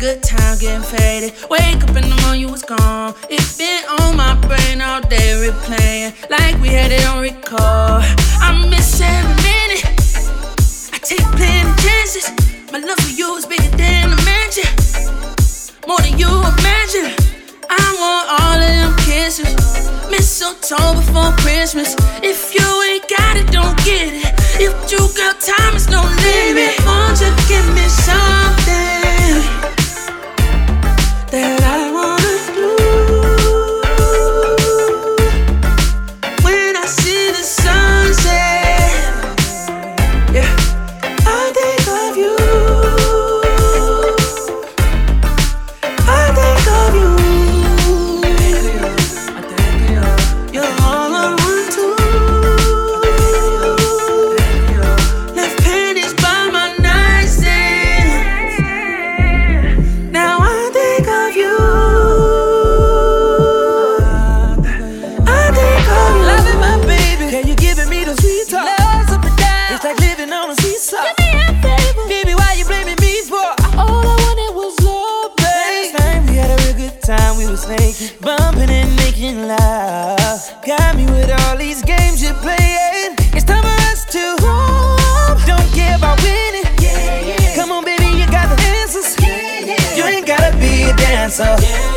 good time getting faded. Wake up in the morning, you was gone. It's been on my brain all day, replaying like we had it on record. I miss every minute. I take plenty chances. My love for you is bigger than a mansion, more than you imagine. I want all of them kisses, mistletoe before Christmas. If you ain't got it, don't get it. If you got time, it's no limit. Won't you give me something that I wanna do? When I see the sunset, yeah, I think of you. I think of you. You're all I want to. Left panties by my nightstand. Now I think of you. I think of you. Loving my baby, can you giving me the sweet talk? Love's up and down, it's like living on a seesaw. Give me a favor, baby, why you blaming me for? All I wanted was love, babe. Last night we had a real good time, we was naked, bumping and making love. Got me with all these games you're playing. It's time for us to roam. Don't care about winning. Come on, baby, you got the answers. You ain't gotta be a dancer.